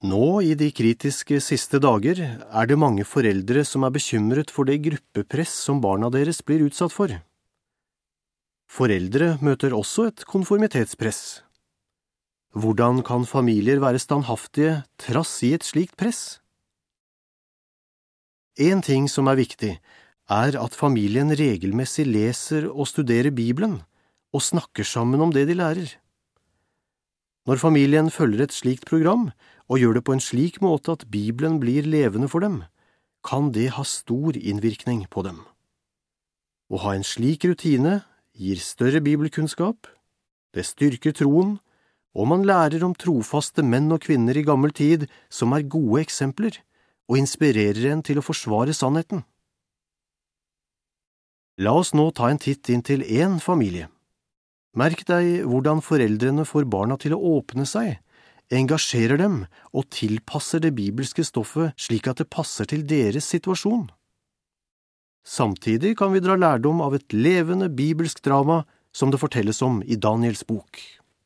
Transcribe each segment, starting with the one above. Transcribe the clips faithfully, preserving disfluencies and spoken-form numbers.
Nå, i de kritiske siste dager, er det mange foreldre som er bekymret for det gruppepress som barna deres blir utsatt for. Foreldre møter også et konformitetspress. Hvordan kan familier være standhaftige trass i et slikt press? En ting som er viktig, er at familien regelmessig leser og studerer Bibelen, og snakker sammen om det de lærer. Når familien følger et slikt program, og gjør det på en slik måte at Bibelen blir levende for dem, kan det ha stor innvirkning på dem. Å ha en slik rutine gir større bibelkunnskap, det styrker troen, og man lærer om trofaste menn og kvinner i gammel tid som er gode eksempler, og inspirerer en til å forsvare sannheten. La oss nå ta en titt inn til en familie. Merk deg hvordan foreldrene får barna til å åpne seg, engasjerer dem og tilpasser det bibelske stoffet slik at det passer til deres situasjon. Samtidig kan vi dra lærdom av et levende bibelsk drama som det fortelles om i Daniels bok.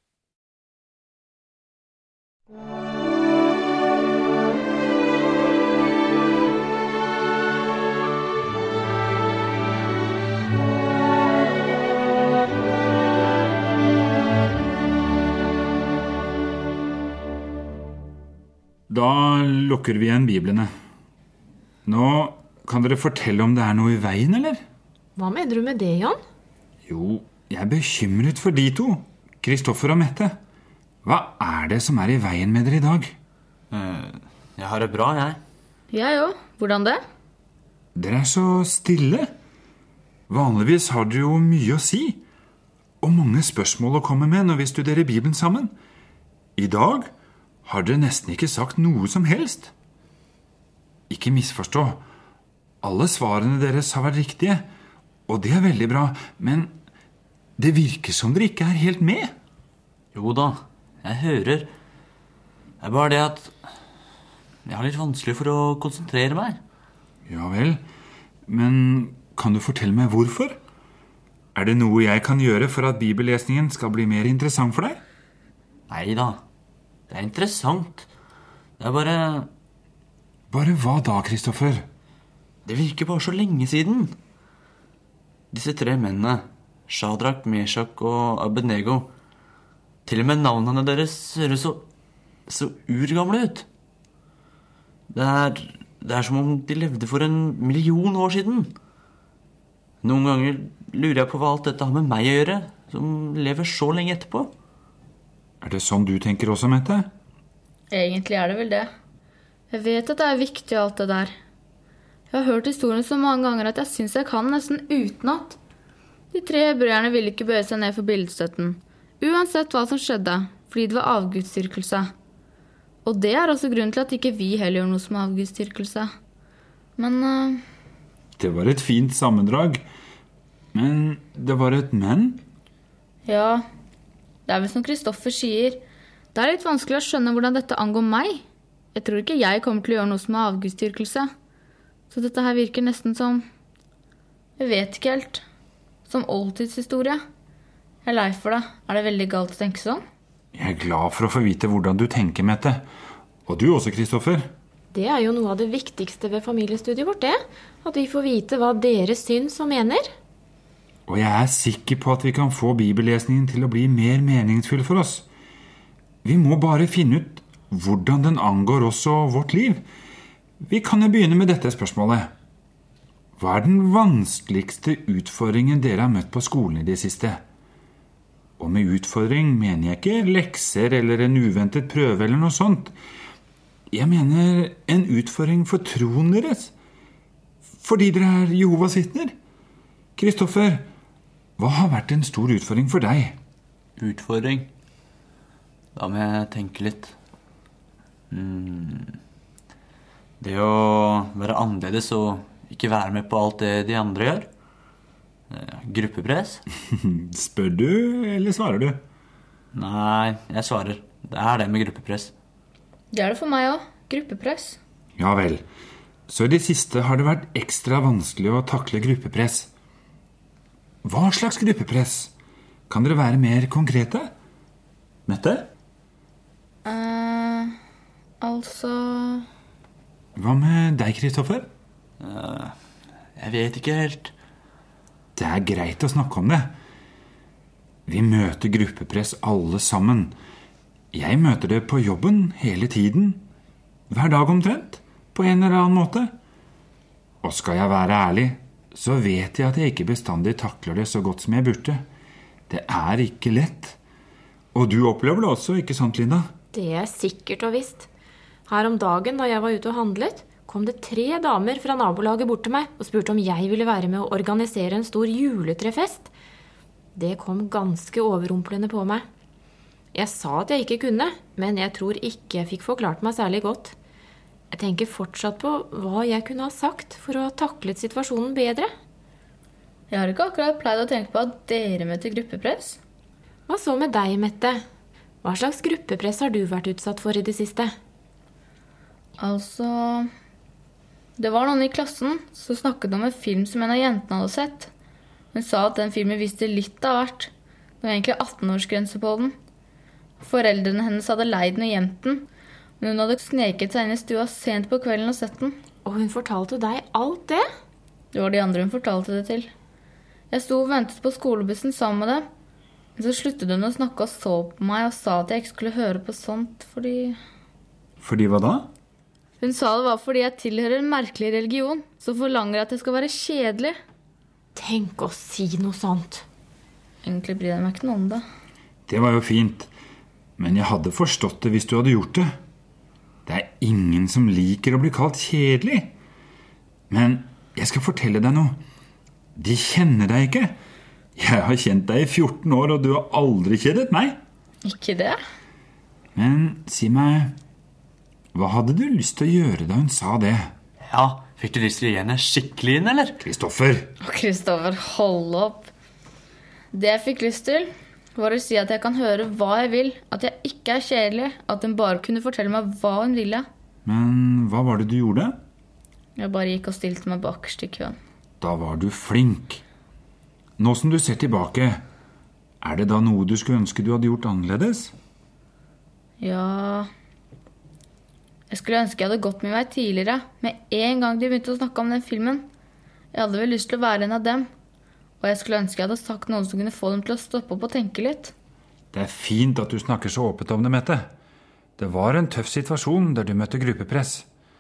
Da lukker vi igjen Biblene. Nå kan dere fortelle om det er noe i veien, eller? Hva mener du med det, Jan? Jo, jeg er bekymret for de to, Kristoffer og Mette. Hva er det som er i veien med dere i dag? Jeg har det bra, jeg. Jeg òg. Hvordan det? Dere er så stille. Vanligvis har dere jo mye å si, og mange spørsmål å komme med når vi studerer Bibelen sammen. I dag har dere nesten ikke sagt noe som helst. Ikke misforstå. Alle svarene deres har vært riktige, og det er veldig bra, men det virker som dere ikke er helt med. Jo da, jeg hører. Det er bare det at jeg har litt vanskelig for å konsentrere meg. Ja vel, men kan du fortelle meg hvorfor? Er det noe jeg kan gjøre for at bibellesningen skal bli mer interessant for deg? Neida, det er interessant. Det er bare... Bare hva da, Kristoffer? Det virker bare så lenge siden. Disse tre mennene, Shadrach, Meshach og Abednego, til og med navnene deres ser så, så urgamle ut. Det er, det er som om de levde for en million år siden. Noen ganger lurer jeg på hva alt dette har med meg å gjøre, som lever så lenge etterpå. Er det sånn du tenker også, Mette? Egentlig er det vel det. Jeg vet at det er viktig alt det der. Jeg har hørt historien så mange ganger at jeg synes jeg kan nesten utenat. De tre hebreerne ville ikke bøye seg ned for billedstøtten, uansett hva som skjedde, fordi det var avgudsdyrkelse. Og det er også grunnen til at ikke vi heller gjør noe som avgudsdyrkelse. Men... Uh... Det var et fint sammendrag, men det var et men? Ja, det er vel som Kristoffer sier. Det er litt vanskelig å skjønne hvordan dette angår meg. Jeg tror ikke jeg kommer til å gjøre noe som er avgudsdyrkelse. Så dette her virker nesten som... Jeg vet ikke helt. Som oldtidshistorie. Jeg er lei for det. Er det veldig galt å tenke sånn? Jeg er glad for å få vite hvordan du tenker, Mette. Og du også, Kristoffer. Det er jo noe av det viktigste ved familiestudiet vårt, det. At vi får vite hva dere syns og mener. Og jeg er sikker på at vi kan få bibellesningen til å bli mer meningsfull for oss. Vi må bare finne ut hvordan den angår oss og vårt liv. Vi kan jo begynne med dette spørsmålet. Hva er den vanskeligste utfordringen dere har møtt på skolen i det siste? Og med utfordring mener jeg ikke lekser eller en uventet prøve eller noe sånt. Jeg mener en utfordring for troen deres. Fordi dere er Jehovas vitner. Kristoffer, hva har vært en stor utfordring for deg? Utfordring? Da må jeg tenke litt. Hmm. Det å være annerledes og ikke være med på alt det de andre gjør. Gruppepress. Spør du, eller svarer du? Nei, jeg svarer. Det er det med gruppepress. Det er det for meg også. Gruppepress. Ja vel. Så i det siste har det vært ekstra vanskelig å takle gruppepress. Hva slags gruppepress? Kan dere være mer konkrete? Mette? Uh, Altså... Hva med deg, Kristoffer? Uh, jeg vet ikke helt. Det er greit å snakke om det. Vi møter gruppepress alle sammen. Jeg møter det på jobben hele tiden. Hver dag omtrent, på en eller annen måte. Og skal jeg være ærlig, så vet jeg at jeg ikke bestandig takler det så godt som jeg burde. Det er ikke lett. Og du opplever det også, ikke sant, Linda? Det er sikkert og visst. Her om dagen da jeg var ute og handlet, kom det tre damer fra nabolaget bort til meg og spurte om jeg ville være med å organisere en stor juletrefest. Det kom ganske overrumplende på meg. Jeg sa at jeg ikke kunne, men jeg tror ikke jeg fikk forklart meg særlig godt. Jeg tenker fortsatt på hva jeg kunne ha sagt for å ha taklet situasjonen bedre. Jeg har ikke akkurat pleid å tenke på at dere møter gruppepress. Hva så med deg, Mette? Hva slags gruppepress har du vært utsatt for i det siste? Altså... Det var noen i klassen som snakket om en film som en av jentene hadde sett. Hun sa at den filmen viste litt av hvert. Det var egentlig atten-årsgrense på den. Foreldrene hennes hadde leid den og gjemt den, men hun hadde sneket seg inn i stua sent på kvelden og sett den. Og hun fortalte deg alt det? Det var de andre hun fortalte det til. Jeg sto og ventet på skolebussen sammen med dem. Men så sluttet hun å snakke og så på meg og sa at jeg ikke skulle høre på sånt, fordi... Fordi hva da? Hun sa det var fordi jeg tilhører en merkelig religion, som forlanger at det skal være kjedelig. Tenk å si noe sånt. Egentlig bryr jeg meg ikke noe om det. Det var jo fint, men jeg hadde forstått det hvis du hadde gjort det. Det er ingen som liker å bli kalt kjedelig. Men jeg skal fortelle deg noe. De kjenner deg ikke. Jeg har kjent deg i fjorten år, og du har aldri kjedet meg. Ikke det? Men si meg, hva hadde du lyst til å gjøre da hun sa det? Ja, fikk du lyst til å gi henne skikkelig inn, eller? Kristoffer! Kristoffer, hold opp. Det jeg fikk lyst til, var å si at jeg kan høre hva jeg vil, at jeg ikke er kjedelig, at hun bare kunne fortelle meg hva hun ville. Men hva var det du gjorde? Jeg bare gikk og stilte meg bakerst i køen. Da var du flink. Nå som du ser tilbake, er det da noe du skulle ønske du hadde gjort annerledes? Ja... Jeg skulle ønske jeg hadde gått min vei tidligere, med en gang de begynte å snakke om den filmen. Jeg hadde vel lyst til å være en av dem, og jeg skulle ønske jeg hadde sagt noen som kunne få dem til å stoppe opp og tenke litt. Det er fint at du snakker så åpent om det, Mette. Det var en tøff situasjon der du møtte gruppepress.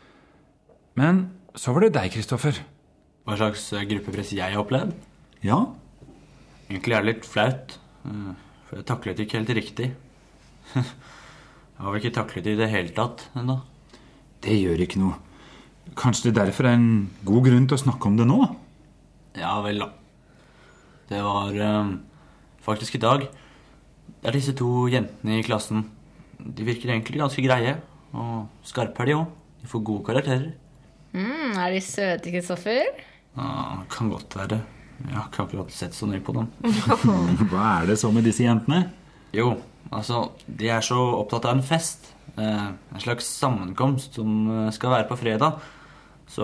Men så var det deg, Kristoffer. Hva slags gruppepress jeg har opplevd? Ja? Egentlig er det litt flaut, for jeg taklet ikke helt riktig. Jeg har vel ikke taklet det i det hele tatt enda. Det gjør ikke noe. Kanskje det derfor er en god grunn til å snakke om det nå? Ja vel da. Det var um, faktisk i dag. Det er disse to jentene i klassen. De virker egentlig ganske greie, og skarpe er de også. De får gode karakterer. Mm, er de søte, Kristoffer? Ja, kan godt være. Jeg har ikke akkurat sett så nøye på dem. Hva er det så med disse jentene? Jo, altså, de er så opptatt av en fest. Eh, en slags sammenkomst som skal være på fredag. Så...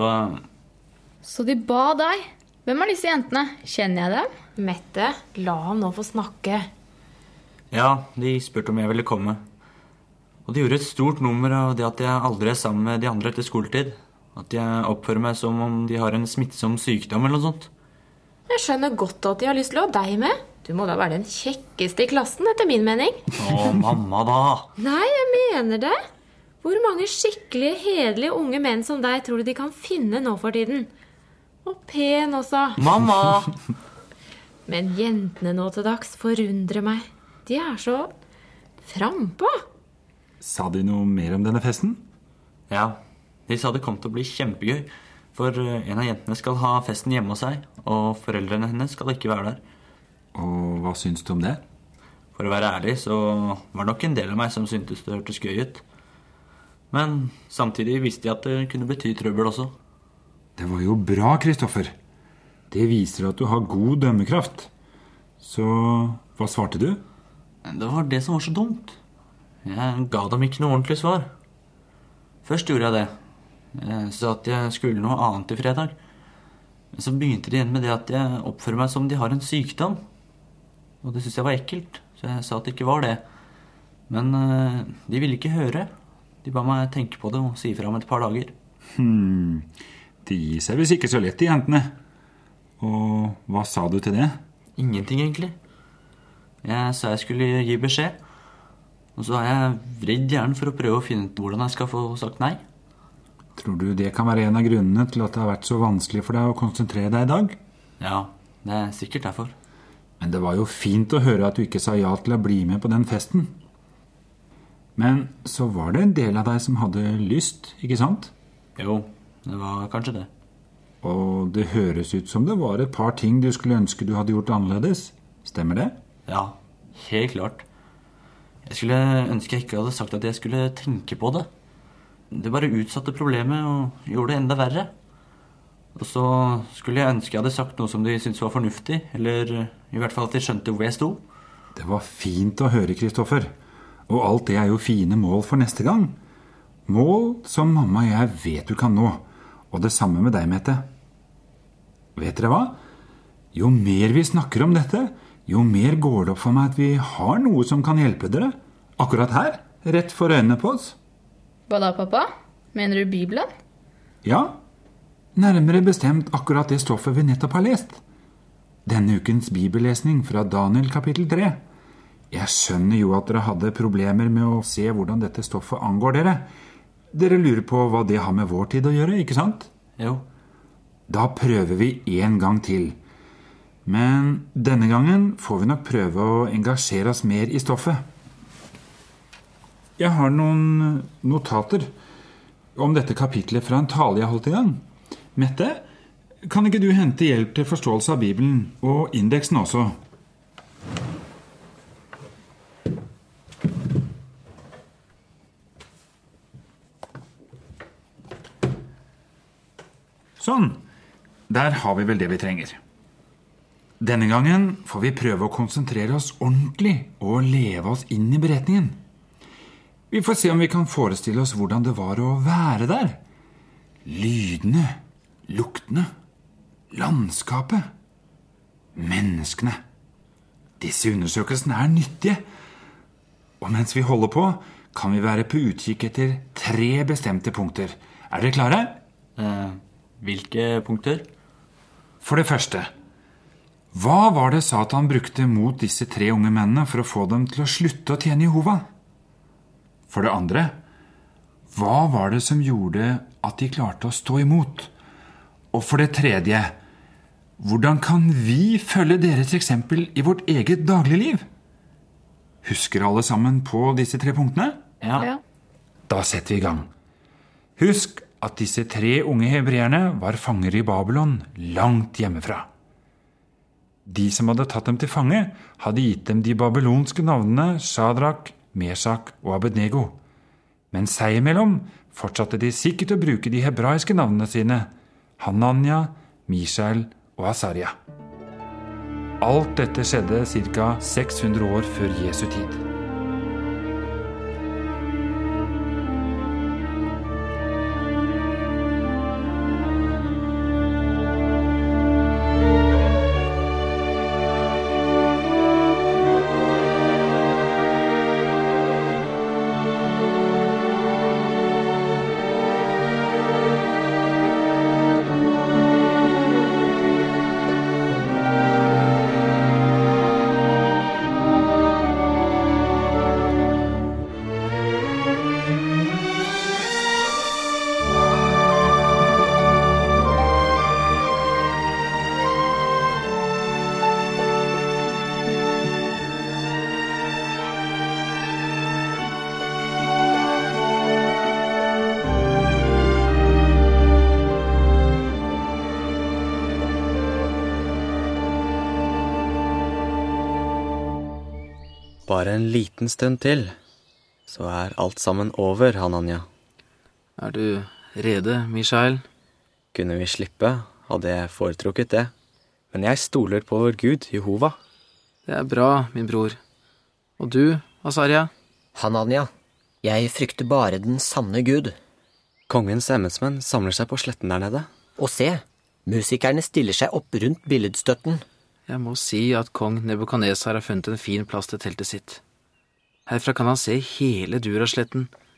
Så de ba deg? Hvem er disse jentene? Kjenner jeg dem? Mette, la ham nå få snakke. Ja, de spurte om jeg ville komme. Og de gjorde et stort nummer av det at jeg aldri er sammen med de andre etter skoletid. At jeg oppfører meg som om de har en smittsom sykdom eller noe sånt. Jeg skjønner godt at de har lyst til å ha deg med. Du må da være den kjekkeste i klassen, etter min mening. Å, mamma da. Nei, jeg mener det. Hvor mange skikkelige, hederlige unge menn som deg tror du de kan finne nå for tiden? Og pen også. Mamma! Men jentene nå til dags forundrer meg. De er så frempå. Sa de noe mer om denne festen? Ja, de sa det kom til å bli kjempegøy. For en av jentene skal ha festen hjemme hos seg, og foreldrene hennes skal ikke være der. Og hva syns du om det? For å være ærlig så var det nok en del av meg som syntes det hørtes gøy ut. Men samtidig visste jeg at det kunne bety trøbbel også. Det var jo bra, Kristoffer. Det viser at du har god dømmekraft. Så hva svarte du? Det var det som var så dumt. Jeg ga dem ikke noe ordentlig svar. Først gjorde jeg det. Jeg sa at jeg skulle noe annet i fredag. Men så begynte de igjen med det at jeg oppfører meg som de har en sykdom. Og det synes jeg var ekkelt, så jeg sa at det ikke var det. Men uh, de ville ikke høre. De ba meg tenke på det og si fra om et par dager. Hmm, de gir seg visst ikke så lett, de jentene. Og hva sa du til det? Ingenting, egentlig. Jeg sa jeg skulle gi beskjed. Og så har jeg vridd hjernen for å prøve å finne ut hvordan jeg skal få sagt nei. Tror du det kan være en av grunnene til at det har vært så vanskelig for deg å konsentrere deg i dag? Ja, det er sikkert derfor. Men det var jo fint å høre at du ikke sa ja til å bli med på den festen. Men så var det en del av deg som hadde lyst, ikke sant? Jo, det var kanskje det. Og det høres ut som det var et par ting du skulle ønske du hadde gjort annerledes. Stemmer det? Ja, helt klart. Jeg skulle ønske jeg ikke hadde sagt at jeg skulle tenke på det. Det bare utsatte problemet og gjorde det enda verre. Og så skulle jeg ønske jeg hadde sagt noe som de syntes var fornuftig, eller i hvert fall at de skjønte hvor jeg sto. Det var fint å høre, Kristoffer. Og alt det er jo fine mål for neste gang. Mål som mamma og jeg vet du kan nå. Og det samme med deg, Mette. Vet dere hva? Jo mer vi snakker om dette, jo mer går det opp for meg at vi har noe som kan hjelpe dere. Akkurat her, rett for øynene på oss. Hva da, pappa? Mener du Bibelen? Ja, nærmere bestemt akkurat det stoffet vi nettopp har lest. Denne ukens bibellesning fra Daniel kapittel tre. Jeg skjønner jo at dere hadde problemer med å se hvordan dette stoffet angår dere. Dere lurer på hva det har med vår tid å gjøre, ikke sant? Jo. Da prøver vi en gang til. Men denne gangen får vi nok prøve å engasjere oss mer i stoffet. Jeg har noen notater om dette kapitlet fra en tale jeg holdt i gang. Mette, kan ikke du hente hjelp til forståelse av Bibelen, og indeksen også? Sånn, der har vi vel det vi trenger. Denne gangen får vi prøve å konsentrere oss ordentlig og leve oss inn i beretningen. Vi får se om vi kan forestille oss hvordan det var å være der. Lydene, luktene, landskapet, menneskene. Disse undersøkelsene er nyttige. Og mens vi holder på, kan vi være på utkikk etter tre bestemte punkter. Er dere klare? Eh, hvilke punkter? For det første, hva var det Satan brukte mot disse tre unge mennene for å få dem til å slutte å tjene Jehova? For det andre, hva var det som gjorde at de klarte å stå imot? Og for det tredje, hvordan kan vi følge deres eksempel i vårt eget dagligliv? Husker alle sammen på disse tre punktene? Ja. Ja. Da setter vi i gang. Husk at disse tre unge hebreerne var fanger i Babylon, langt hjemmefra. De som hadde tatt dem til fange, hadde gitt dem de babylonske navnene Shadrak, Mesak og Abednego. Men seg imellom fortsatte de sikkert å bruke de hebraiske navnene sine, Hanania, Mishael og Asaria. Alt dette skjedde ca. seks hundre år før Jesu tid. Bare en liten stund til, så er alt sammen over, Hanania. Er du rede, Mishael? Kunne vi slippe, hadde jeg foretrukket det. Men jeg stoler på vår Gud, Jehova. Det er bra, min bror. Og du, Asaria? Hanania, jeg frykter bare den sanne Gud. Kongens embetsmenn samler seg på sletten der nede. Og se, musikerne stiller seg opp rundt billedstøtten. Jeg må si at kong Nebukadnesar har funnet en fin plass til teltet sitt. Herfra kan han se hele Durasletten.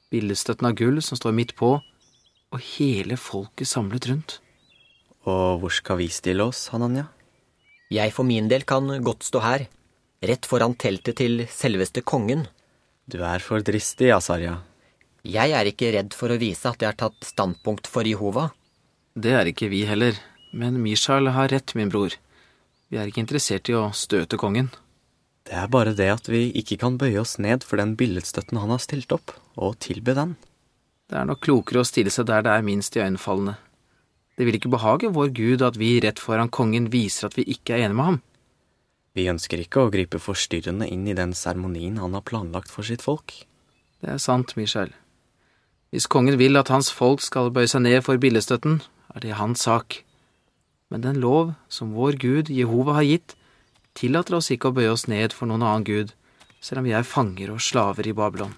Billedstøtten av gull som står midt på, og hele folket samlet rundt. Og hvor skal vi stille oss, Hanania? Jeg for min del kan godt stå her, rett foran teltet til selveste kongen. Du er for dristig, Azaria. Jeg er ikke redd for å vise at jeg har tatt standpunkt for Jehova. Det er ikke vi heller, men Mishael har rett, min bror. Vi er ikke interessert i å støte kongen. Det er bare det at vi ikke kan bøye oss ned for den billedstøtten han har stilt opp, og tilbe den. Det er nok klokere å stille seg der det er minst iøynefallende. Det vil ikke behage vår Gud at vi rett foran kongen viser at vi ikke er enige med ham. Vi ønsker ikke å gripe forstyrrende inn i den seremonien han har planlagt for sitt folk. Det er sant, Mishael. Hvis kongen vil at hans folk skal bøye seg ned for billedstøtten, er det hans sak. Men den lov som vår Gud, Jehova, har gitt, tillater oss ikke å bøye oss ned for noen annen Gud, selv om vi er fanger og slaver i Babylon.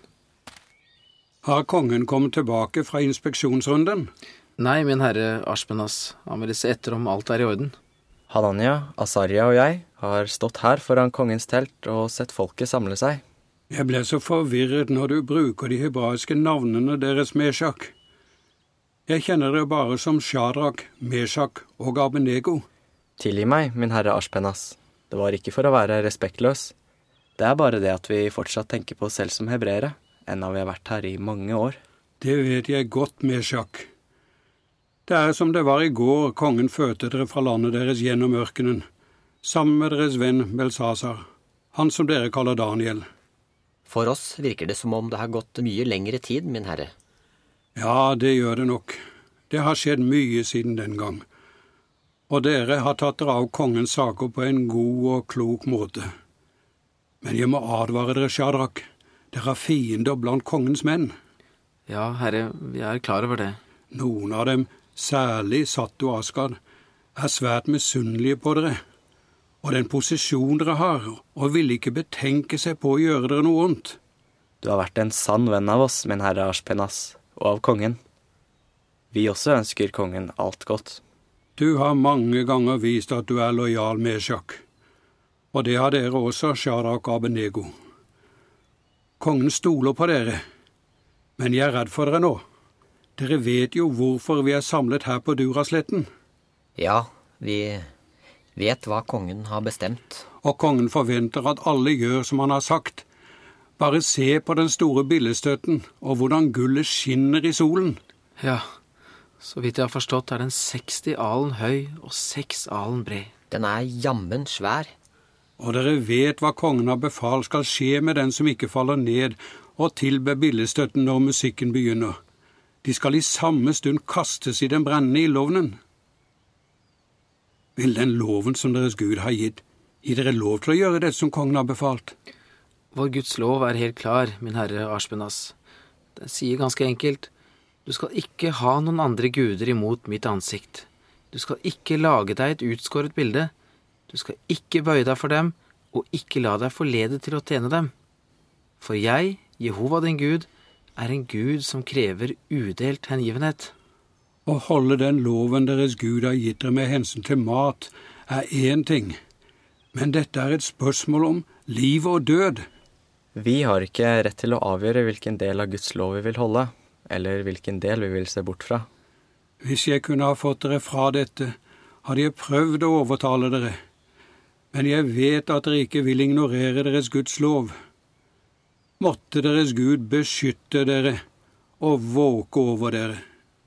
Har kongen kommet tilbake fra inspeksjonsrunden? Nei, min herre Ashpenas, han vil se etter om alt er i orden. Hanania, Azaria og jeg har stått her foran kongens telt og sett folket samle seg. Jeg ble så forvirret når du bruker de hebraiske navnene deres, Meshach. Jeg kjenner dere bare som Shadrach, Meshach og Abednego. Tilgi meg, min herre Ashpenas. Det var ikke for å være respektløs. Det er bare det at vi fortsatt tenker på oss selv som hebreere, enda vi har vært her i mange år. Det vet jeg godt, Meshach. Det er som det var i går kongen førte dere fra landet deres gjennom ørkenen, sammen med deres venn Belsasar, han som dere kaller Daniel. For oss virker det som om det har gått mye lengre tid, min herre. Ja, det gjør det nok. Det har skjedd mye siden den gang. Og dere har tatt dere av kongens saker på en god og klok måte. Men jeg må advare dere, Shadrach. Dere har fiender blant kongens menn. Ja, herre, vi er klar over det. Noen av dem, særlig Sattu og Askad, er svært misunnelige på dere, og den posisjon dere har, og vil ikke betenke seg på å gjøre dere noe ondt. Du har vært en sann venn av oss, min herre Ashpenas, og av kongen. Vi også ønsker kongen alt godt. Du har mange ganger vist at du er lojal, Meshach, og det har dere også, Shadrach og Abednego. Kongen stoler på dere, men jeg er redd for dere nå. Dere vet jo hvorfor vi er samlet her på Durasletten. Ja, vi vet hva kongen har bestemt. Og kongen forventer at alle gjør som han har sagt. Bare se på den store billedstøtten, og hvordan gullet skinner i solen. Ja, så vidt jeg har forstått er den seksti alen høy og seks alen bred. Den er jammen svær. Og dere vet hva kongen har befalt skal skje med den som ikke faller ned og tilber billedstøtten når musikken begynner. De skal i samme stund kastes i den brennende ildovnen. Vil den loven som deres Gud har gitt, gi dere lov til å gjøre det som kongen har befalt? Vår Guds lov er helt klar, min herre Ashpenas. Den sier ganske enkelt, du skal ikke ha noen andre guder imot mitt ansikt. Du skal ikke lage deg et utskåret bilde. Du skal ikke bøye deg for dem, og ikke la deg forlede til å tjene dem. For jeg, Jehova din Gud, er en Gud som krever udelt hengivenhet. Å holde den loven deres Gud har gitt dere med hensyn til mat er én ting, men dette er et spørsmål om liv og død. Vi har ikke rett til å avgjøre hvilken del av Guds lov vi vil holde, eller hvilken del vi vil se bort fra. Hvis jeg kunne ha fått dere fra dette, hadde jeg prøvd å overtale dere, men jeg vet at dere ikke vil ignorere deres Guds lov. Måtte deres Gud beskytte dere og våke over dere.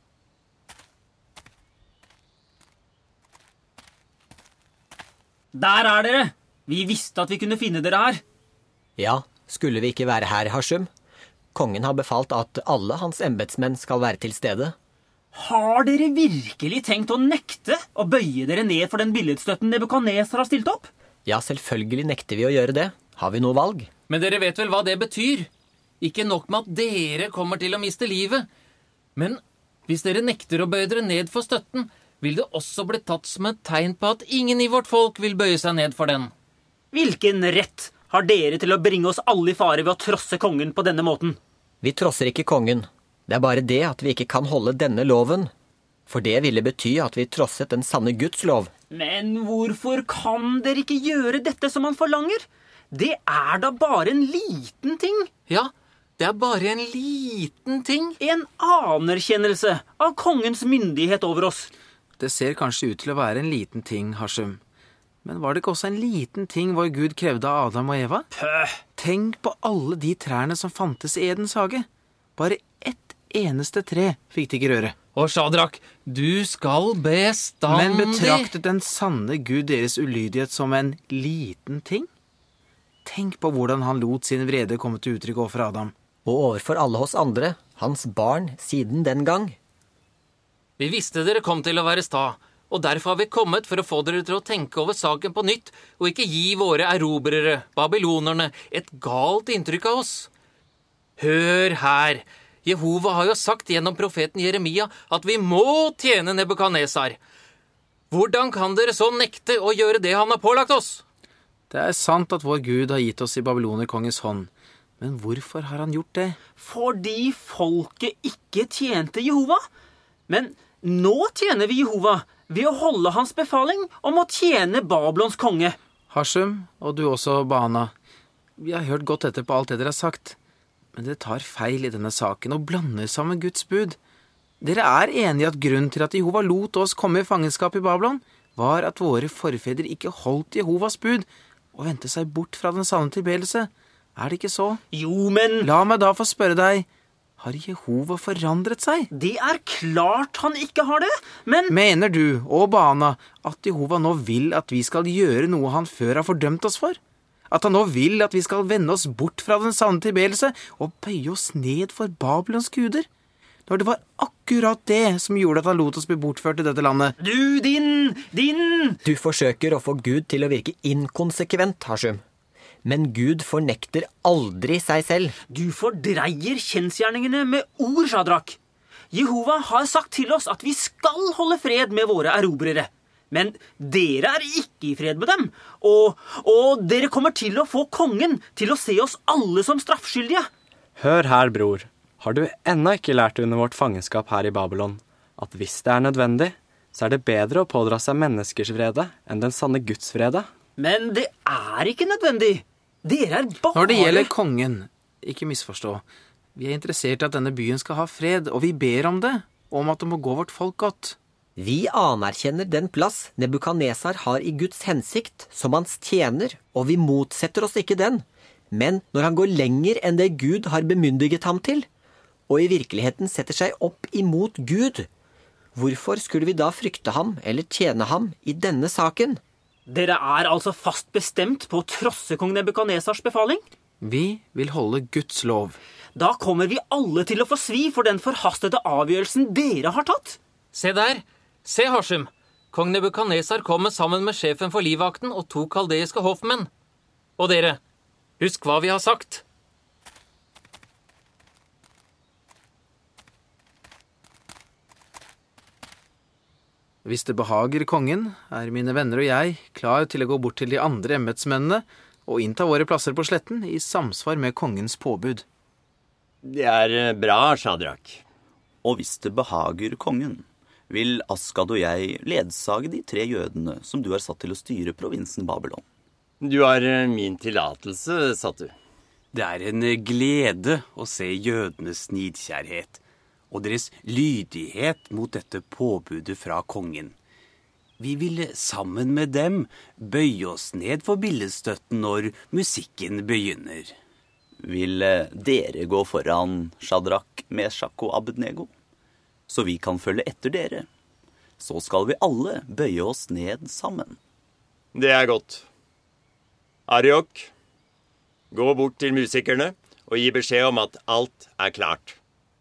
Der er dere! Vi visste at vi kunne finne dere her. Ja, skulle vi ikke være her, Hashum? Kongen har befalt at alle hans embetsmenn skal være til stede. Har dere virkelig tenkt å nekte å bøye dere ned for den billedstøtten Nebukadnesar har stilt opp? Ja, selvfølgelig nekter vi å gjøre det. Har vi noe valg? Men dere vet vel hva det betyr? Ikke nok med at dere kommer til å miste livet. Men hvis dere nekter å bøye dere ned for støtten, vil det også bli tatt som et tegn på at ingen i vårt folk vil bøye seg ned for den. Hvilken rett har dere til å bringe oss alle i fare ved å trosse kongen på denne måten? Vi trosser ikke kongen. Det er bare det at vi ikke kan holde denne loven. For det ville bety at vi trosset den sanne Guds lov. Men hvorfor kan dere ikke gjøre dette som han forlanger? Det er da bare en liten ting. Ja, Det er bare en liten ting. En anerkjennelse av kongens myndighet over oss. Det ser kanskje ut til å være en liten ting, Hashem. Men var det ikke også en liten ting hvor Gud krevde av Adam og Eva? Pøh. Tenk på alle de trærne som fantes i Edens hage. Bare ett eneste tre fikk de ikke røre. Og Shadrach, du skal bestandig... Men betraktet den sanne Gud deres ulydighet som en liten ting? Tenk på hvordan han lot sin vrede komme til uttrykk overfor Adam. Og overfor alle oss andre, hans barn siden den gang. Vi visste dere kom til å være sta, og derfor har vi kommet for å få dere til å tenke over saken på nytt, og ikke gi våre erobrere, babylonerne, et galt inntrykk av oss. Hør her, Jehova har jo sagt gjennom profeten Jeremia at vi må tjene Nebukadnesar. Hvordan kan dere så nekte å gjøre det han har pålagt oss? Det er sant at vår Gud har gitt oss i babylonerkongens hånd. Men hvorfor har han gjort det? Fordi folket ikke tjente Jehova. Men nå tjener vi Jehova ved å holde hans befaling om å tjene Babylons konge. Hashem, og du også, Bana. Vi har hørt godt etter på alt det dere har sagt. Men dere tar feil i denne saken og blander sammen Guds bud. Dere er enige at grunnen til at Jehova lot oss komme i fangenskap i Babylon, var at våre forfedre ikke holdt Jehovas bud og vendte seg bort fra den sanne tilbedelse. Er det ikke så? Jo, men... La meg da få spørre deg, har Jehova forandret seg? Det er klart han ikke har det, men... Mener du, og Bana, at Jehova nå vil at vi skal gjøre noe han før har fordømt oss for? At han nå vil at vi skal vende oss bort fra den sanne tilbedelse og bøye oss ned for Babylons guder? Når det var akkurat det som gjorde at han lot oss bli bortført til dette landet. Du, din, din! Du forsøker å få Gud til å virke inkonsekvent, Hashem. Men Gud fornekter aldri seg selv. Du fordreier kjensgjerningene med ord, Shadrach. Jehova har sagt til oss at vi skal holde fred med våre erobrere. Men dere er ikke i fred med dem, og, og dere kommer til å få kongen til å se oss alle som straffskyldige. Hør her, bror. Har du ennå ikke lært under vårt fangenskap her i Babylon, at hvis det er nødvendig, så er det bedre å pådra seg menneskers vrede enn den sanne Guds vrede? Men det er ikke nødvendig. Dere er bare... Når det gjelder kongen, ikke misforstå. Vi er interessert i at denne byen skal ha fred, og vi ber om det, og om at det må gå vårt folk godt. Vi anerkjenner den plass Nebukadnesar har i Guds hensikt som hans tjener, og vi motsetter oss ikke den. Men når han går lenger enn det Gud har bemyndiget ham til, og i virkeligheten setter seg opp imot Gud, hvorfor skulle vi da frykte ham eller tjene ham i denne saken? Dere er altså fast bestemt på å trosse kong Nebukadnesars befaling? Vi vil holde Guds lov. Da kommer vi alle til å få svi for den forhastede avgjørelsen dere har tatt. Se der! Se, Hashem! Kong Nebukadnesar kommer sammen med sjefen for livvakten og to kaldeiske hoffmenn. Og dere, husk hva vi har sagt. Hvis det behager kongen, er mine venner og jeg klar til å gå bort til de andre embetsmennene og innta våre plasser på sletten i samsvar med kongens påbud. Det er bra, Shadrach. Og hvis det behager kongen, vil Askad og jeg ledsage de tre jødene som du har satt til å styre provinsen Babylon. Du har min tillatelse, sa du. Det er en glede å se jødenes nidkjærhet og deres lydighet mot dette påbudet fra kongen. Vi vil sammen med dem bøye oss ned for billedstøtten når musikken begynner. Vil dere gå foran Shadrach, Meshach og Abednego, så vi kan følge etter dere? Så skal vi alle bøye oss ned sammen. Det er godt. Ariok, gå bort til musikerne og gi beskjed om at alt er klart.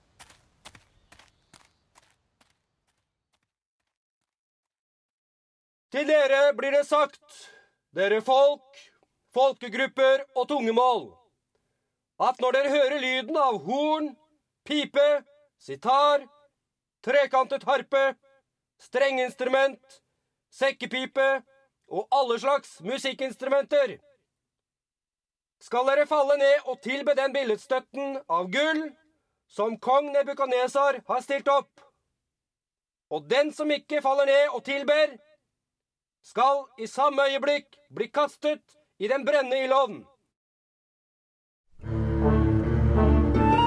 Til dere blir det sagt, dere folk, folkegrupper og tungemål, at når dere hører lyden av horn, pipe, sitar, trekantet harpe, strenginstrument, sekkepipe og alle slags musikkinstrumenter, skal dere falle ned og tilbe den billedstøtten av gull som kong Nebukadnesar har stilt opp. Og den som ikke faller ned og tilber, skal i samme øyeblikk bli kastet i den brennende ildovn.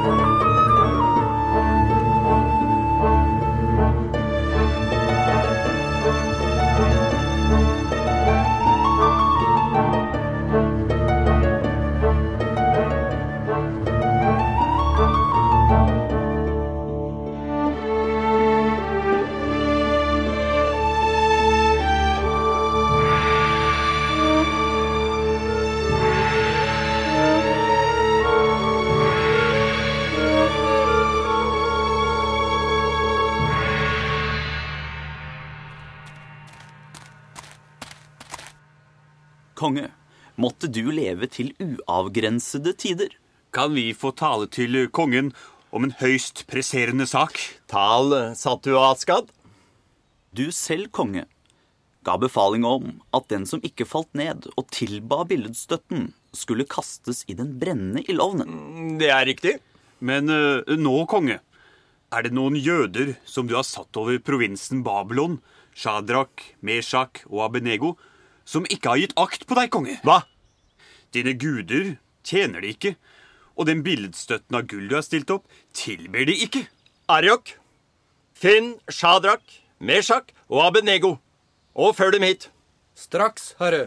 konge, måtte du leve til uavgrensede tider. Kan vi få tale til kongen om en høyst presserende sak? Tal, satt du Askad? Du selv, konge, ga befaling om at den som ikke falt ned og tilba billedstøtten, skulle kastes i den brennende ildovnen. Det er riktig. Men uh, nå, konge, er det noen jøder som du har satt over provinsen Babylon, Shadrak, Meshach og Abednego, som ikke har gitt akt på deg, konge? Hva? Dine guder tjener de ikke, og den billedstøtten av gull du har stilt opp, tilber de ikke. Ariok, finn Shadrak, Meshach og Abednego, og før dem hit. Straks, herre.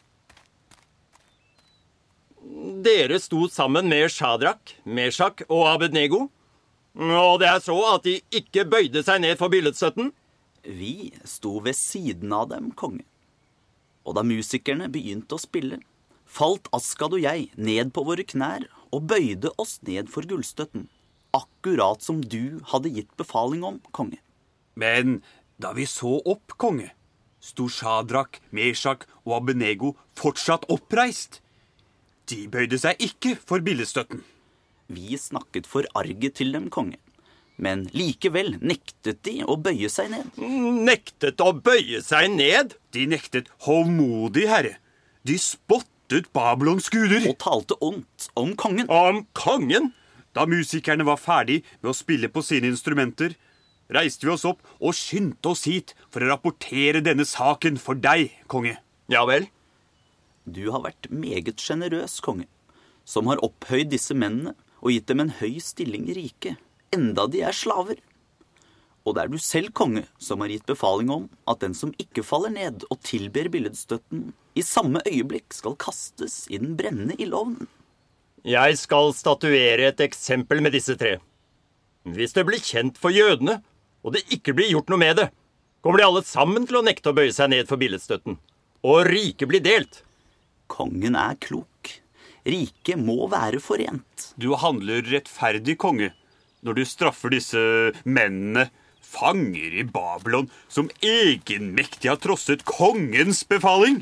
Dere sto sammen med Shadrak, Meshach og Abednego, og det er så at de ikke bøyde seg ned for billedstøtten. Vi sto ved siden av dem, konge. Og da musikerne begynte å spille, falt Askad og jeg ned på våre knær og bøyde oss ned for gullstøtten, akkurat som du hadde gitt befaling om, konge. Men da vi så opp, konge, sto Shadrak, Meshach og Abednego fortsatt oppreist. De bøyde seg ikke for billedstøtten. Vi snakket for arget til dem, konge. Men likevel nektet de å bøye seg ned. Nektet å bøye seg ned? De nektet hovmodig, herre. De spottet Babylons guder. Og talte ondt om kongen. Om kongen? Da musikerne var ferdig med å spille på sine instrumenter, reiste vi oss opp og skyndte oss hit for å rapportere denne saken for deg, konge. Ja vel. Du har vært meget generøs, konge, som har opphøyd disse mennene og gitt dem en høy stilling i riket, enda de er slaver. Og det er du selv, konge, som har gitt befaling om at den som ikke faller ned og tilber billedstøtten, i samme øyeblikk skal kastes i den brennende ildovnen. Jeg skal statuere et eksempel med disse tre. Hvis det blir kjent for jødene, og det ikke blir gjort noe med det, kommer de alle sammen til å nekte å bøye seg ned for billedstøtten, og riket blir delt. Kongen er klok. Riket må være forent. Du handler rettferdig, konge, når du straffer disse mennene, fanger i Babylon, som egenmektig har trosset kongens befaling.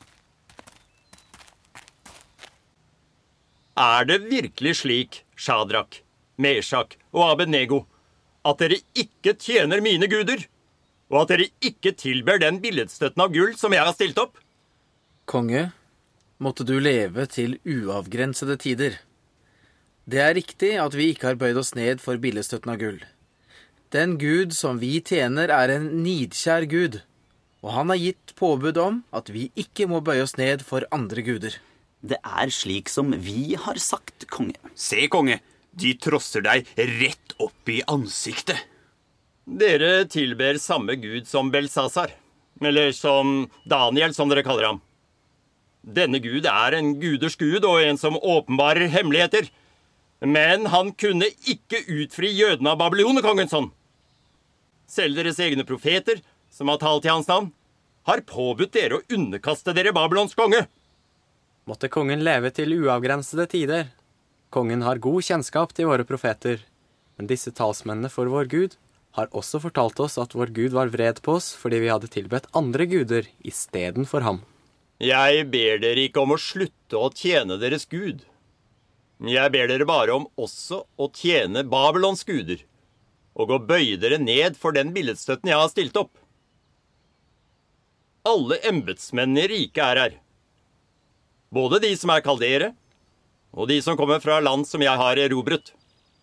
Er det virkelig slik, Shadrak, Meshach og Abednego, at dere ikke tjener mine guder, og at dere ikke tilber den billedstøtten av gull som jeg har stilt opp? Konge, måtte du leve til uavgrensede tider. Det er riktig at vi ikke har bøyd oss ned for billedstøtten av gull. Den Gud som vi tjener er en nidkjær Gud, og han har gitt påbud om at vi ikke må bøye oss ned for andre guder. Det er slik som vi har sagt, konge. Se, konge, de trosser deg rett opp i ansiktet. Dere tilber samme Gud som Belsasar, eller som Daniel, som dere kaller ham. Denne Gud er en guders Gud og en som åpenbarer hemmeligheter. Men han kunne ikke utfri jødene av Babylonekongens hånd. Selv deres egne profeter, som har talt i hans navn, har påbudt dere å underkaste dere Babylons konge. Måtte kongen leve til uavgrensede tider. Kongen har god kjennskap til våre profeter, men disse talsmennene for vår Gud har også fortalt oss at vår Gud var vred på oss fordi vi hadde tilbedt andre guder i stedet for ham. Jeg ber dere ikke om å slutte å tjene deres Gud. Jeg ber dere bare om også å tjene Babylons guder, og å bøye dere ned for den billedstøtten jeg har stilt opp. Alle embetsmennene i riket er her. Både de som er kaldere, og de som kommer fra land som jeg har erobret.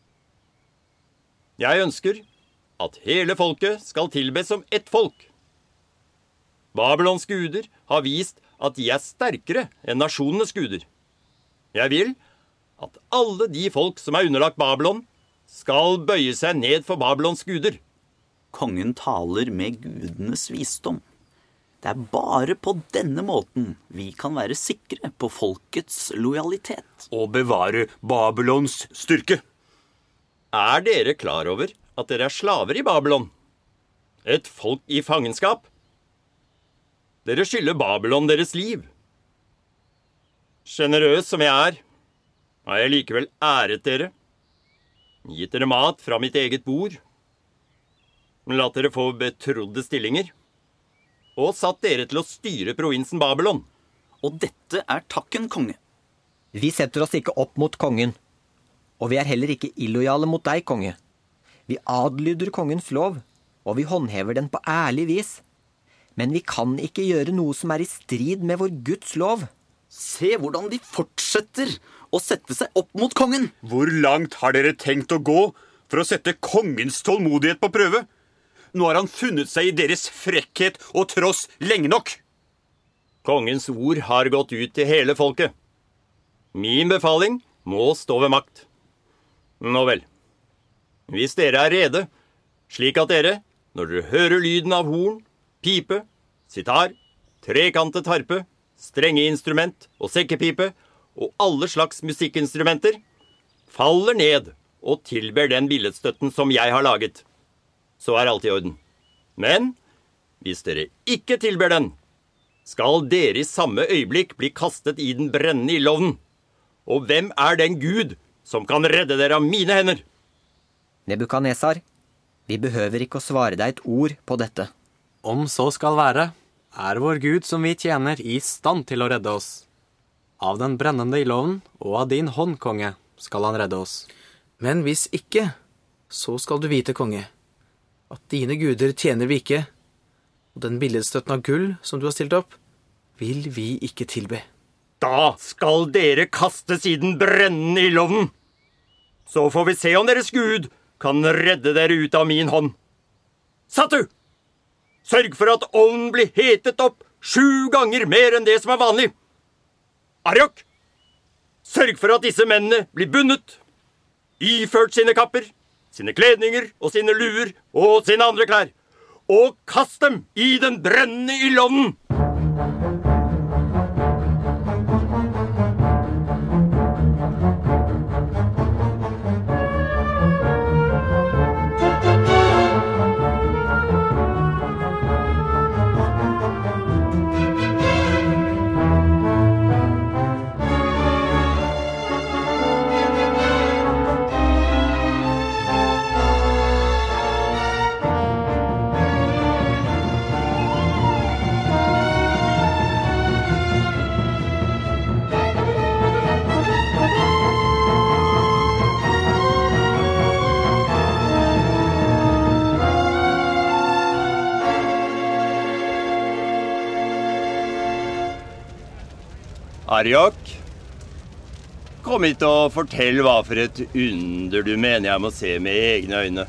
Jeg ønsker at hele folket skal tilbe som ett folk. Babylons guder har vist at de er sterkere enn nasjonenes guder. Jeg vil at alle de folk som er underlagt Babylon skal bøye seg ned for Babylons guder. Kongen taler med gudenes visdom. Det er bare på denne måten vi kan være sikre på folkets lojalitet. Og bevare Babylons styrke. Er dere klar over at dere er slaver i Babylon? Et folk i fangenskap? Dere skylder Babylon deres liv. Generøs som jeg er, har jeg likevel æret dere, gitt dere mat fra mitt eget bord, latt dere få betrodde stillinger, og satt dere til å styre provinsen Babylon. Og dette er takken, konge. Vi setter oss ikke opp mot kongen, og vi er heller ikke illojale mot deg, konge. Vi adlyder kongens lov, og vi håndhever den på ærlig vis. Men vi kan ikke gjøre noe som er i strid med vår Guds lov. Se hvordan de fortsetter å sette seg opp mot kongen. Hvor langt har dere tenkt å gå for å sette kongens tålmodighet på prøve? Nå har han funnet seg i deres frekkhet og tross lenge nok. Kongens ord har gått ut til hele folket. Min befaling må stå ved makt. Nå vel, hvis dere er rede, slik at dere, når dere hører lyden av horn, pipe, sitar, trekantet harpe, strengeinstrument og sekkepipe og alle slags musikkinstrumenter, faller ned og tilber den billedstøtten som jeg har laget, så er alt i orden. Men hvis dere ikke tilber den, skal dere i samme øyeblikk bli kastet i den brennende ildovnen. Og hvem er den Gud som kan redde dere av mine hender? Nebukadnesar, vi behøver ikke å svare deg et ord på dette. Om så skal være, er vår Gud som vi tjener i stand til å redde oss. Av den brennende ildovnen og av din hånd, konge, skal han redde oss. Men hvis ikke, så skal du vite, konge, at dine guder tjener vi ikke, og den billedstøtten av gull som du har stilt opp, vil vi ikke tilbe. Da skal dere kastes i den brennende ildovnen. Så får vi se om deres Gud kan redde dere ut av min hånd. Satu! Sørg for at ovnen blir hetet opp sju ganger mer enn det som er vanlig. Ariok! Sørg for at disse mennene blir bundet, iført sine kapper, sine kledninger og sine luer og sine andre klær, og kast dem i den brennende ildovnen. Ariok, kom hit og fortell hva for et under du mener jeg må se med egne øyne.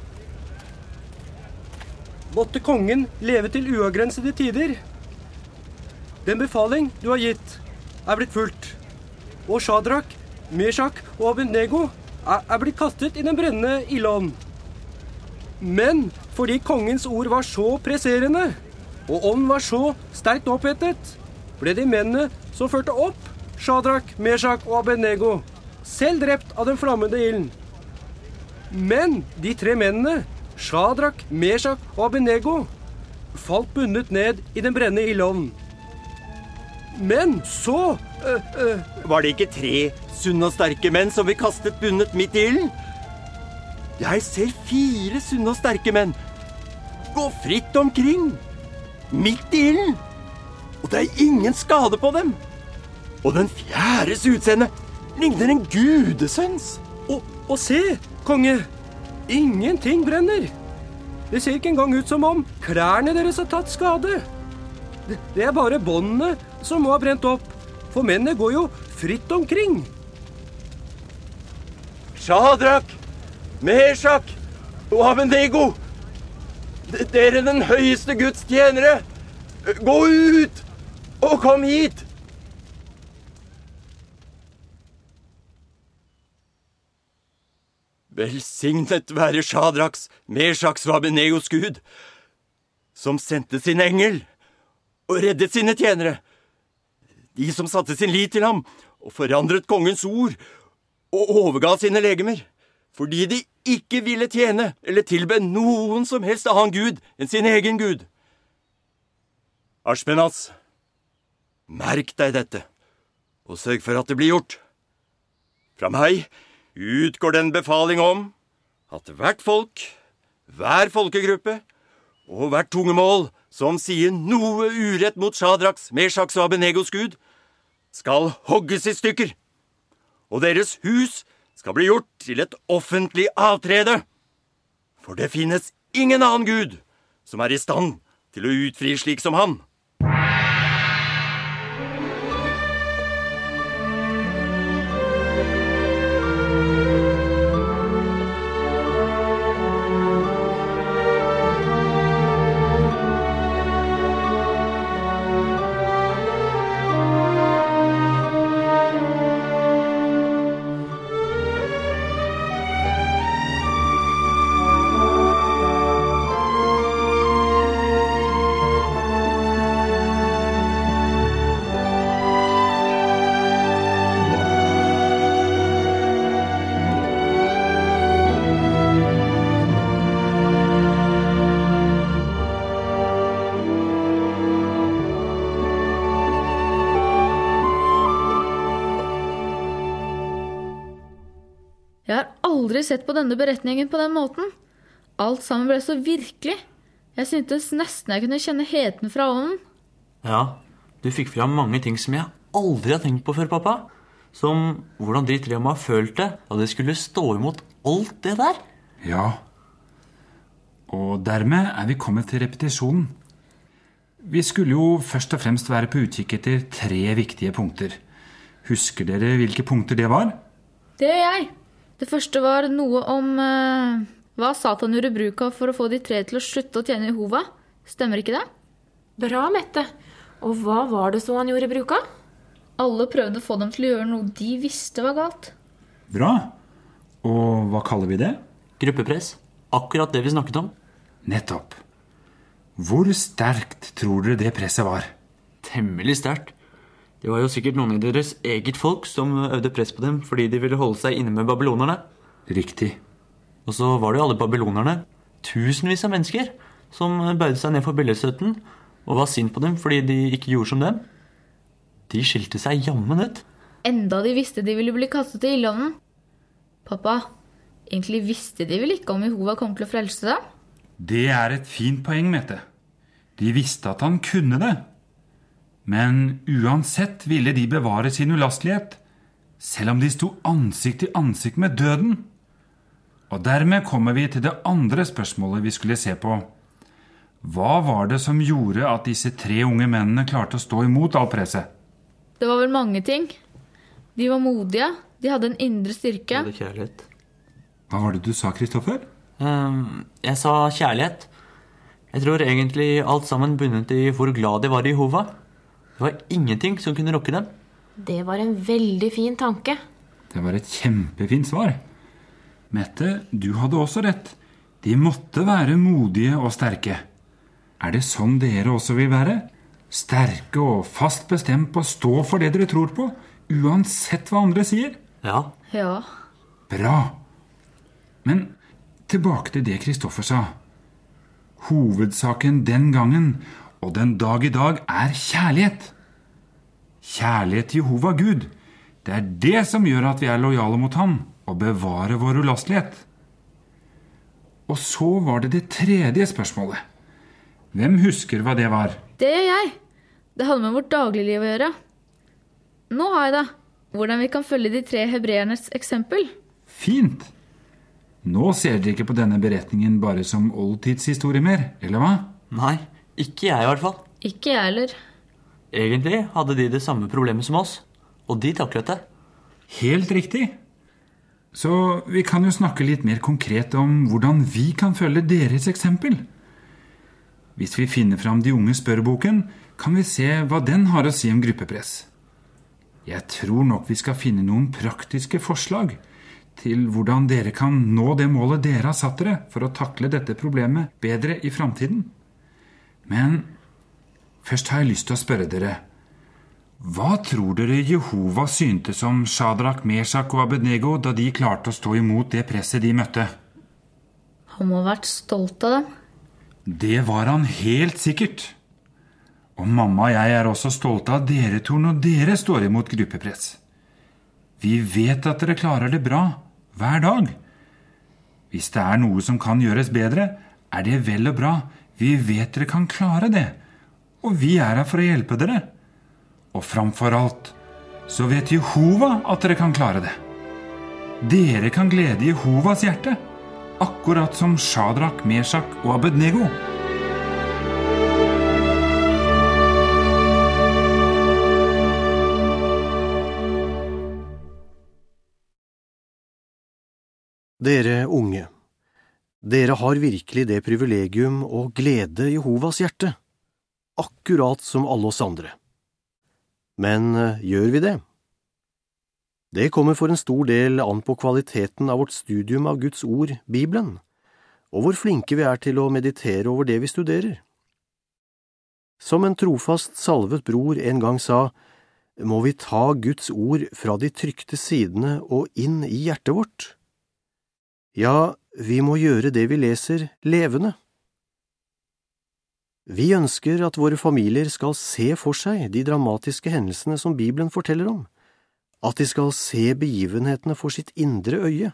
Måtte kongen leve til uavgrensede tider. Den befaling du har gitt er blitt fulgt, og Shadrak, Meshach og Abednego er, er blitt kastet i den brennende ildovn. Men fordi kongens ord var så presserende, og ånden var så sterkt opphettet, ble de mennene som førte opp Shadrak, Meshach og Abednego, selv drept av den flammende ilden. Men de tre mennene, Shadrak, Meshach og Abednego, falt bundet ned i den brennende ildovnen. Men så... Øh, øh, Var det ikke tre sunne og sterke menn som vi kastet bundet midt i ilden? Jeg ser fire sunne og sterke menn gå fritt omkring, midt i ilden. Og det er ingen skade på dem. Og den fjerdes utseende ligner en gudesønns. Og, og se, konge, ingenting brenner. Det ser ikke engang ut som om klærne deres har tatt skade. Det, det er bare båndene som må ha brent opp, for mennene går jo fritt omkring. Shadrak, Meshach og Abednego, dere den høyeste Guds tjenere, gå ut og kom hit. Velsignet være Shadraks, Meshachs og Abednegos Gud, som sendte sin engel og reddet sine tjenere, de som satte sin lit til ham og forandret kongens ord og overga sine legemer, fordi de ikke ville tjene eller tilbe noen som helst annen Gud enn sin egen Gud. Ashpenaz, merk deg dette, og sørg for at det blir gjort. Fra meg utgår den befaling om at hvert folk, hver folkegruppe og hvert tungemål som sier noe urett mot Shadraks, Meshachs og Abednegos Gud, skal hogges i stykker, og deres hus skal bli gjort til et offentlig avtrede. For det finnes ingen annen Gud som er i stand til å utfri slik som han. Jeg har aldri sett på denne beretningen på den måten. Alt sammen ble så virkelig. Jeg syntes nesten jeg kunne kjenne heten fra ånden. Ja, du fikk fram mange ting som jeg aldri har tenkt på før, pappa. Som hvordan de tre må ha følt det, da de skulle stå imot alt det der. Ja, og dermed er vi kommet til repetisjonen. Vi skulle jo først og fremst være på utkikk etter tre viktige punkter. Husker dere hvilke punkter det var? Det gjør jeg. Det første var noe om eh, hva Satan gjorde bruk av for å få de tre til å slutte å tjene Jehova. Stemmer ikke det? Bra, Mette. Og hva var det så han gjorde bruk av? Alle prøvde å få dem til å gjøre noe de visste var galt. Bra. Og hva kaller vi det? Gruppepress. Akkurat det vi snakket om. Nettopp. Hvor sterkt tror dere det presset var? Temmelig sterkt. Det var jo sikkert noen av deres eget folk som øvde press på dem fordi de ville holde seg inne med babylonerne. Riktig. Og så var det jo alle babylonerne, tusenvis av mennesker, som bøyde seg ned for billedstøtten og var sint på dem fordi de ikke gjorde som dem. De skilte seg jammen ut. Enda de visste de ville bli kastet i ildovnen. Pappa, egentlig visste de vel ikke om Jehova kom til å frelse dem? Det er et fint poeng, Mette. De visste at han kunne det. Men uansett ville de bevare sin ulastelighet, selv om de sto ansikt til ansikt med døden. Og dermed kommer vi til det andre spørsmålet vi skulle se på. Hva var det som gjorde at disse tre unge mennene klarte å stå imot all presset? Det var vel mange ting. De var modige, de hadde en indre styrke. De hadde kjærlighet. Hva var det du sa, Kristoffer? Um, jeg sa kjærlighet. Jeg tror egentlig alt sammen bunnet i hvor glad de var i Jehova. Det var ingenting som kunne rokke dem. Det var en veldig fin tanke. Det var et kjempefint svar. Mette, du hadde også rett. De måtte være modige og sterke. Er det sånn dere også vil være? Sterke og fast bestemt på å stå for det dere tror på, uansett hva andre sier? Ja. Ja. Bra. Men tilbake til det Kristoffer sa. Hovedsaken den gangen og den dag i dag er kjærlighet. Kjærlighet til Jehova Gud. Det er det som gjør at vi er lojale mot ham og bevarer vår ulastelighet. Og så var det det tredje spørsmålet. Hvem husker hva det var? Det gjør jeg. Det hadde med vårt dagligliv å gjøre. Nå har jeg det. Hvordan vi kan følge de tre hebreernes eksempel. Fint. Nå ser dere ikke på denne beretningen bare som oldtidshistorie mer, eller hva? Nei, ikke jeg i hvert fall. Ikke jeg heller. Egentlig hadde de det samme problemet som oss, og de taklet det. Helt riktig. Så vi kan jo snakke litt mer konkret om hvordan vi kan følge deres eksempel. Hvis vi finner fram de unge spørreboken, kan vi se hva den har å si om gruppepress. Jeg tror nok vi skal finne noen praktiske forslag til hvordan dere kan nå det målet dere har satt dere for å takle dette problemet bedre i fremtiden. Men først har jeg lyst til å spørre dere, hva tror dere Jehova syntes om Shadrach, Meshach og Abednego da de klarte å stå imot det presset de møtte? Han må ha vært stolt av dem. Det var han helt sikkert. Og mamma og jeg er også stolte av dere to når dere står imot gruppepress. Vi vet at dere klarer det bra, hver dag. Hvis det er noe som kan gjøres bedre, er det vel og bra. Vi vet dere kan klare det, og vi er her for å hjelpe dere. Og framfor alt, så vet Jehova at dere kan klare det. Dere kan glede Jehovas hjerte, akkurat som Shadrak, Meshach og Abednego. Dere unge, dere har virkelig det privilegium å glede Jehovas hjerte, akkurat som alle oss andre. Men gjør vi det? Det kommer for en stor del an på kvaliteten av vårt studium av Guds ord, Bibelen, og hvor flinke vi er til å meditere over det vi studerer. Som en trofast salvet bror en gang sa, må vi ta Guds ord fra de trykte sidene og inn i hjertet vårt. Ja, vi må gjøre det vi leser levende. Vi ønsker at våre familier skal se for seg de dramatiske hendelsene som Bibelen forteller om, at de skal se begivenhetene for sitt indre øye.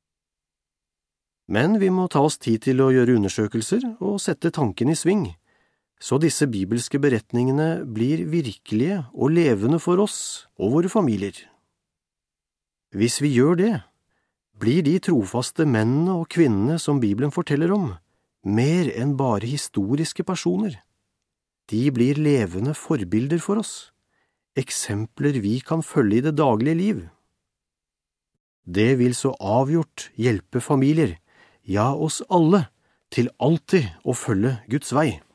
Men vi må ta oss tid til å gjøre undersøkelser og sette tanken i sving, så disse bibelske beretningene blir virkelige og levende for oss og våre familier. Hvis vi gjør det, blir de trofaste mennene og kvinnene som Bibelen forteller om, mer enn bare historiske personer. De blir levende forbilder for oss, eksempler vi kan følge i det daglige liv. Det vil så avgjort hjelpe familier, ja oss alle, til alltid å følge Guds vei.